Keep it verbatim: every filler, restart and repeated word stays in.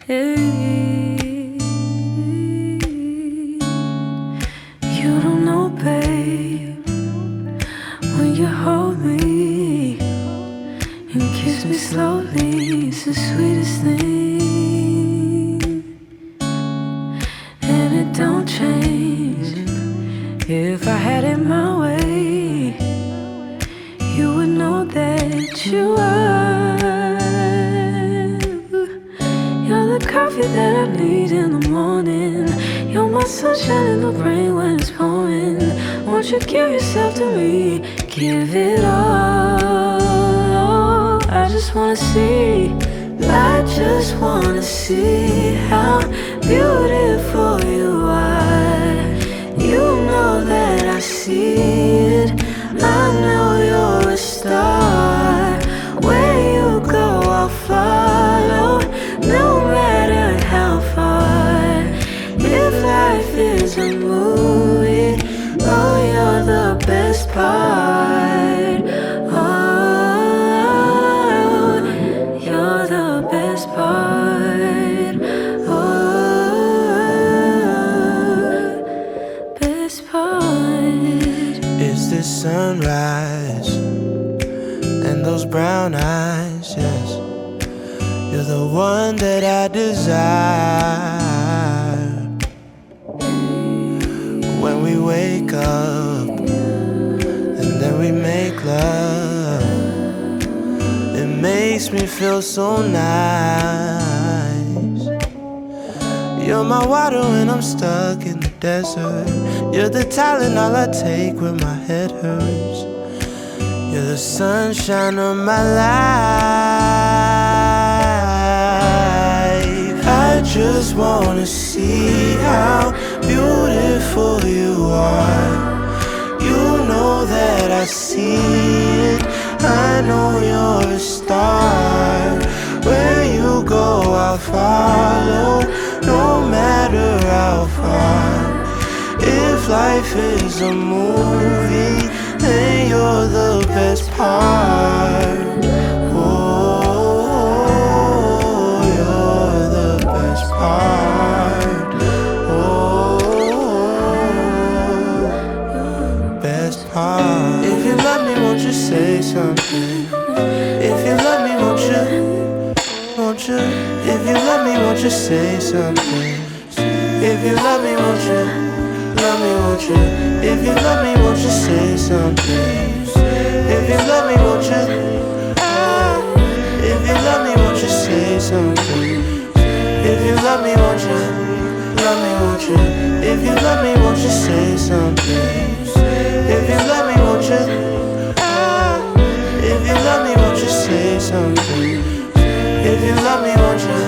Hey, you don't know, babe, when you hold me and kiss me slowly, it's the sweetest thing. And it don't change. If I had it my way, you would know that you are. You're the coffee that I need in the morning. You're my sunshine in the rain when it's pouring. Won't you give yourself to me? Give it all. I just wanna see. I just wanna see how beautiful you are. You know that I see it. I know you're a star. Where you go, I'll follow, no matter how far. If life is a movie, oh, you're the best part. Oh, you're the best part. Oh, best part. It's the sunrise and those brown eyes, yes. You're the one that I desire. When we wake up and then we make love, it makes me feel so nice. You're my water when I'm stuck in the desert. You're the Tylenol I take when my head hurts. You're the sunshine of my life. I just wanna see how beautiful you are. You know that I see it. I know you're a star. Where you go, I'll follow, no matter how far. If life is a movie, then you're the best part. Oh, you're the best part. Oh, best part. If you love me, won't you say something? If you love me, won't you? Won't you? If you love me, won't you say something? If you love me, won't you? Love me, won't you? If you love me, won't you say something? If you love me, won't you? Ah, if you love me, won't you say something? If you love me, won't you? Love me, won't you? If you love me, won't you say something? If you love me, won't you? Ah, if you love me, won't you say something? If you love me, won't you?